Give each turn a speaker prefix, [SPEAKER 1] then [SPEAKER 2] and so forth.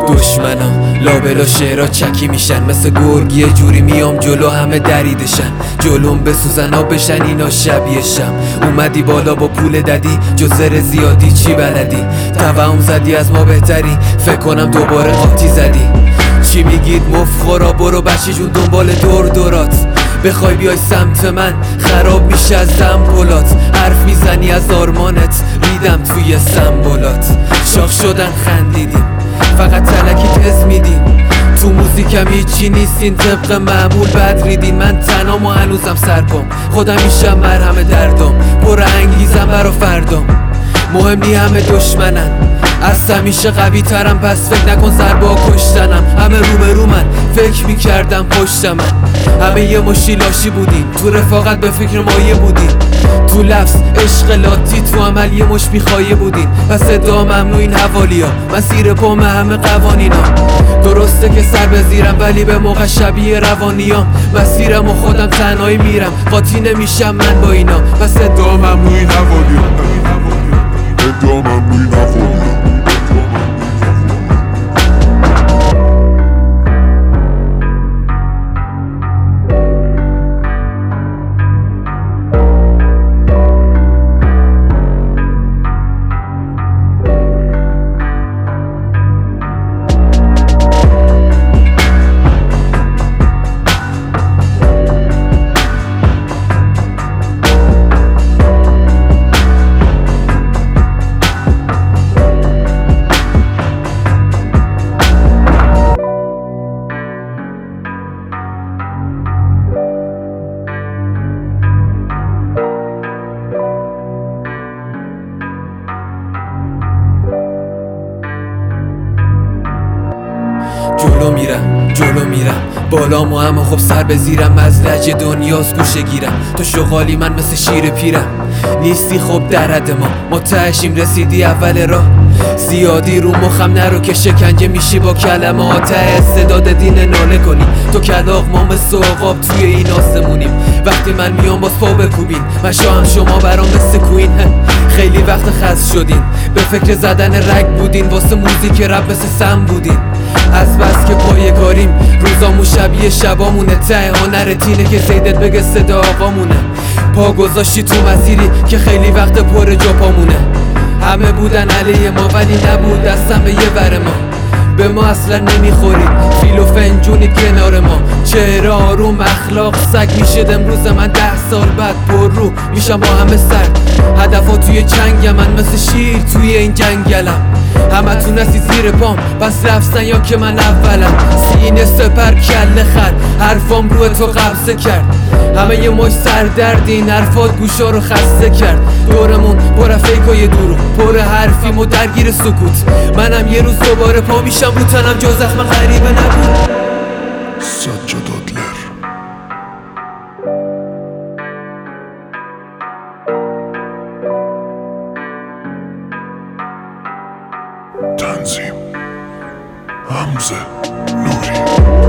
[SPEAKER 1] دشمنام لابلا شعرها چکی میشن، مثل گرگ یه جوری میام جلو همه دریدشن، جلوم بسوزن ها بشن اینا شبیهشم. اومدی بالا با پول ددی، جزر زیادی چی بلدی؟ توهم زدی از ما بهتری، فکر کنم دوباره قاطی زدی. چی میگید مفخورا؟ برو بچه جون دنبال دورات، بخوای بیای سمت من خراب میشه از زنبولات. حرف میزنی از آرمانت، ریدم توی سمبولات. شاخ شدن خندیدیم، فقط تلکی تز میدین، تو موزیکم هیچی نیستین، طبق معمول بد ریدین. من تنام و هنوزم سرپام، خودم میشم مرهم دردام، پر انگیزم برا فردام. مهم نی همه دشمنن، از همیشه قوی ترم، پس فکر نکن ضربا کشتنم. همه رو من فکر میکردم پشت من، همه یه مشی لاشی بودین، تو رفاقت به فکر مایه بودین، تو لفظ عشق لاتی، تو عمل یه مش میخوایه بودین. پس ادعا ممنوع این حوالیا، مسیر پام همه قوانینا. درسته که سر بزیرم ولی به موقع شبیه روانیام، مسیرم و خودم تنهایی میرم، قاطی نمیشم من با اینا. پس ادعا ممنوع این حوالیا، ادعا ممنوع این حوالیا. جلو میرم بالامو، اما خب سر بزیرم، از لج دنیاست گوشه گیرم. تو شغالی من مثل شیر پیرم، نیستی خب در حد ما تهشیم، رسیدی اول راه. زیادی رو مخم نرو که شکنجه میشی با کلمات، استعداد دین ناله کنی تو کلاغ، ما مثل عقاب توی این آسمونیم. وقتی من میام باز پا بکوبین، من شاهم شما برام مثل کوین. خیلی وقت خست شدین، به فکر زدن رگ بودین، واسه موزیک رپ مثل سم بودین. از بس که پای کاریم، روزامون شبیه شبامونه، ته هنرت اینه که زیدت بگه صدا آقامونه. پا گذاشتی تو مسیری که خیلی وقت پر جا پامونه. همه بودن علیه ما ولی نبود دستم به یه ور ما، به ما اصلا نمیخورید، فیل و فنجونید کنار ما. چهره آروم اخلاق سگ میشد امروز من، 10 سال بعد پر رو میشم با همه سر. هدفا توی چنگم، من مثل شیر توی این جنگلم. همه تو نسی زیر پام، پس رفتن یا که من اولم. سینه سپر کله خر، حرفام روی تو قبضه کرد. همه یه مش سردردین، حرفات گوشا رو خسته کرد. دورمون پر فیکای دورو، پر حرفیم و درگیر سکوت. منم یه روز دوباره پا میشم رو تنم، جا زخم غریبه نبود.
[SPEAKER 2] سجاد آدلر. تنظیم حمزه نوری.